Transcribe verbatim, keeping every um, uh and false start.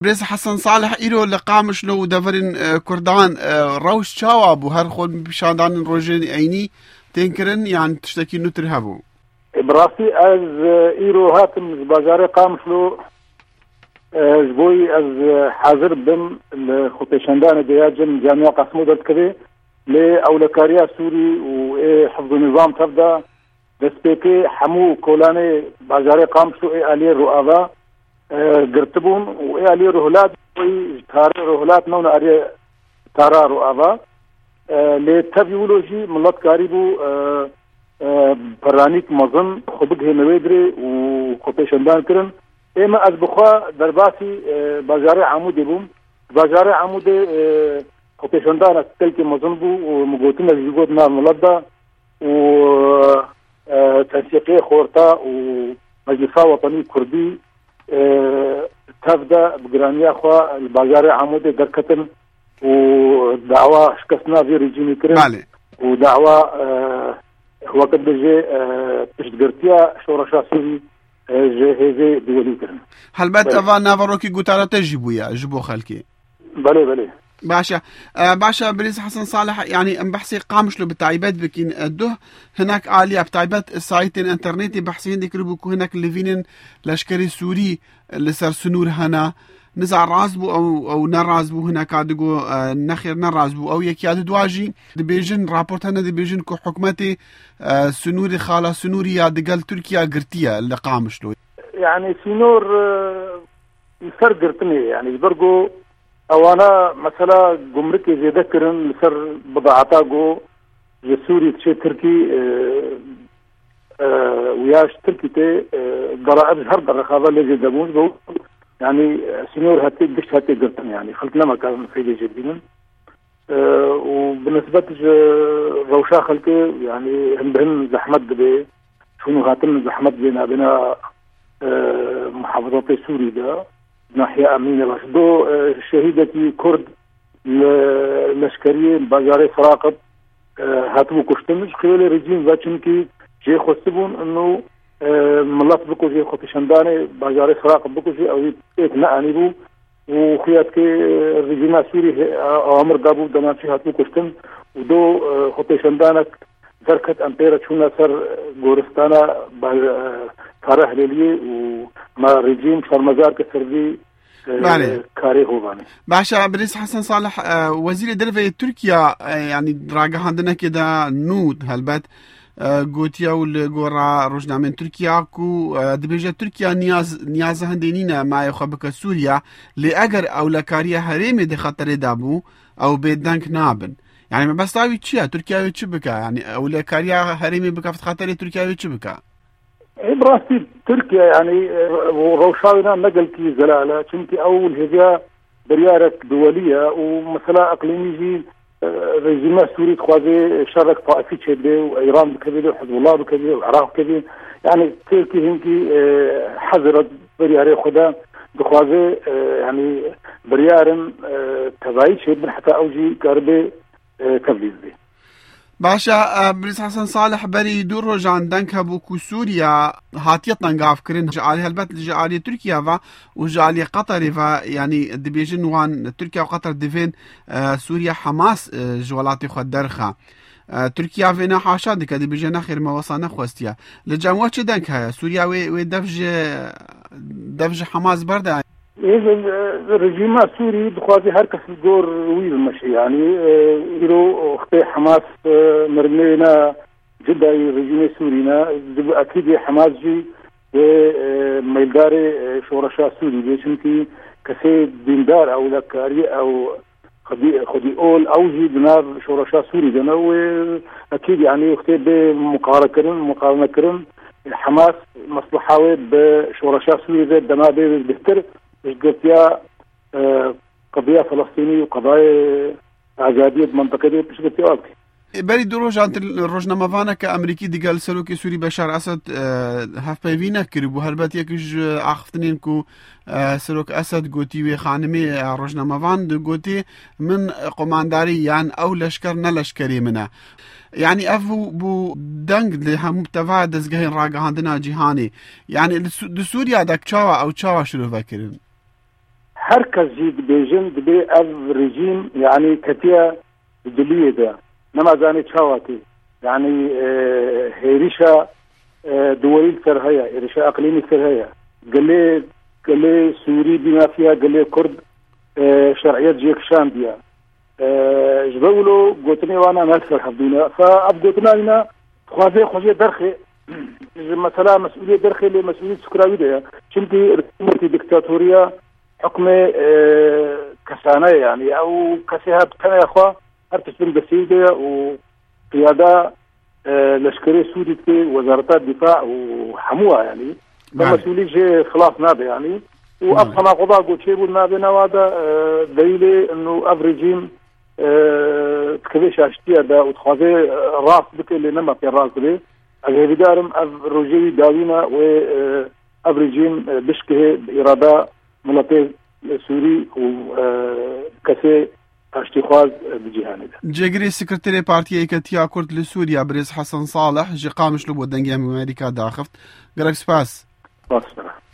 بريس حسن صالح إيرو لقامش لو دفرين كردان روش شاوابو هر خود بشاندان روجين عيني تنكرن يعني تشتكي نتر هبو براسي از إيرو هاتم بازار قامش لو جبوي از حاضر بم الخطيشاندان دياجن جامعة قسمو درد كده لأولكاريا سوري وحفظ النظام تبدا دسبيكي حمو كولاني بازار قامش لو آلية رؤابا قرتبون وآلية رهلات تاري رهلات نون آلية تارا رؤابا لتبيولوجي ملت كاريبو برانيك مظن خبقه نويدري وخطيشاندان كرن اما از بخوا درباسي بازار عمودي بوم بازار عمودي خطيشاندان تلك مظن بو ومقوتنا جيقود نار ملدا و تنسيقية خورتا ومجلسة وطني كردي تبدا بقرانيا خوا البازار عمودي دركتن ودعوة شكسنا في ريجيمي كرن ودعوة وقت بجي تشتقرتيا شورشا سوري جهازي دولي كرن هل بات أفا نافروكي قتالة تجيبويا جبو خلكي بلي بلي باشا آه باشا بريس حسن صالح يعني ام بحثي قامش له بتعيبات بكين الده هناك آلية بتعيبات السايتين انترنتي بحثين ديكربوكو هناك لفينن لشكري سوري اللي صار سنور هنا نزع رازبو او او نرازبو هناك عدقو آه نخير نرازبو او يكياد دواجي دبيجن رابورت هنا دبيجن كو حكمتي آه سنوري خالة سنوري دقال تركيا قرتيا اللي قامش له يعني سنور آه الفرق قرتني يعني برقو اوانا مثلا جمركي زيادة كرن لسر بضاعتا جو جسوري تشي تركي اه اه وياش تركي تي ضرائب هر درخاضة اللي جدبون بو يعني سنور هاتي قش هاتي قرطن يعني خلقنا ما كان فيدي جدينا اه وبالنسبة روشا خلقي يعني هم بهم زحمت بي شنو هاتم زحمت بينا بنا اه محافظات سوري دا ناحية أمينة باش دو شهيدتي كرد لشكرية بازاري فراقب هاتبو كشتمش خلال رجيم وچنكي جي خصبون انه ملات بكو جي خطشنداني بازاري فراقب بكو جي او ايك نعني بو وخيات كي الرجيم سوري اوامر دابو دمانشي هاتبو كشتم ودو خطشندانك دركت امبيرا شونا سر غورستانا كاره ليلي وما رجيم شرمزار كسردي كاري هوباني باشا بريس حسن صالح وزير الدرفة تركيا يعني دراجة عندنا كده نود هالبات قوتيا والجورا رجنا من تركيا كو دبيجة تركيا نياز نياز هندينينا ما يخبك سوريا لأجر أو لكاريا هريمي دي خطر دابو أو بيدانك نابن يعني ما بس تاوي تشيا تركيا وتشبكا يعني أو لكاريا هريمي بكافت خطر تركيا وتشبكا براسي تركيا يعني روشاونا نقل كي زلالة كنتي أول هجاء بريارك دولية ومثلا أقليمي جي رجيمة سوري تخوازي شرك طائفي تشبه وإيران بكبير وحزب الله بكبير وعراق بكبير يعني تركي هنكي حذرت برياري خدا بخوازي يعني بريارن تبعي تشبه حتى أوجي كاربي تبليز بي باشا بريس حسن صالح بري دور رجعن دنك بوكو سوريا هاتية طنقاف كرين جعالي هالبات جعالي تركيا فا وجعالي قطر فا يعني دبيجن وان تركيا وقطر دفين سوريا حماس جوالاتي خود درخا تركيا فينا حاشا ديكا دبيجن اخير ما وصانا خوستيا لجاموات چه دنك هيا سوريا وي دفج دفج حماس بردا الرجيم السوري بخوازي هركس الدور ويل مشي يعني يرو اختي حماس مرمينا جدا الرجيم السورينا اكيد حماس جي ميلداري شورشا سوري بيشنكي كسي ديندار او لكاري او خدي خدي اول او جي دينار شورشا سوري دنا واكيد يعني اختي بمقارنه كرن مقارنه كرن حماس مصلحه بشورشا سوري ذات دمابي بهتر قلتيا قضية فلسطينية وقضايا عجادية منطقة دي مش قلتيا وقتي بري دروج عن الرجنا مفانا كأمريكي دي قال سلوكي سوري بشار أسد هاف بايفينا كربو هالبات يكش عختنين كو سلوك أسد قوتي وخانمي رجنا مفان دو قوتي من قمانداري يعني أو لشكر نلشكري منه يعني أفو بو دنگ اللي هم تفاعد دزگهين راقا عندنا جهاني يعني دو سوريا داك چاوا أو چاوا شروع فكرين هر کس جی دبیجن دبی اف رژیم یعنی کتیا دلیه ده نما زانی چاواتی يعني هيريشا دوائل سرهية هيريشا أقليمي سرهية قال لي قال لي سوري بما فيها قال لي كرد شرعيات جيكشان بيها جبولو قوتني وانا نالفر حفظونا فأب قوتنا لنا خوازي خوزي درخي مثلا مسؤولية درخي لمسؤولية سكراوي ده شمتي رسمتي ديكتاتورية حكم كسانة يعني أو كسيها بكنا يا أخوة هرتشبن بسيدة و قيادة لشكري سوري في وزارة الدفاع وحموها يعني مسؤولية خلاص نابي يعني وأبقى ما قضاء قلت شيء بول نابي نوادا دليلي أنه أف ريجيم تكذيش عشتيا دا وتخاذي راس بك اللي نما في الراس بي أجهي بدارم أف رجيوي داوينا و أف ريجيم بشكه إرادة ملطي سوري وكسي اشتخاز بجهانه جگری سکرتری پارتی ایکتیا کرد لسوریا برز حسن صالح جقامش لو بودنگی امریکا داخفت گرک سپاس باس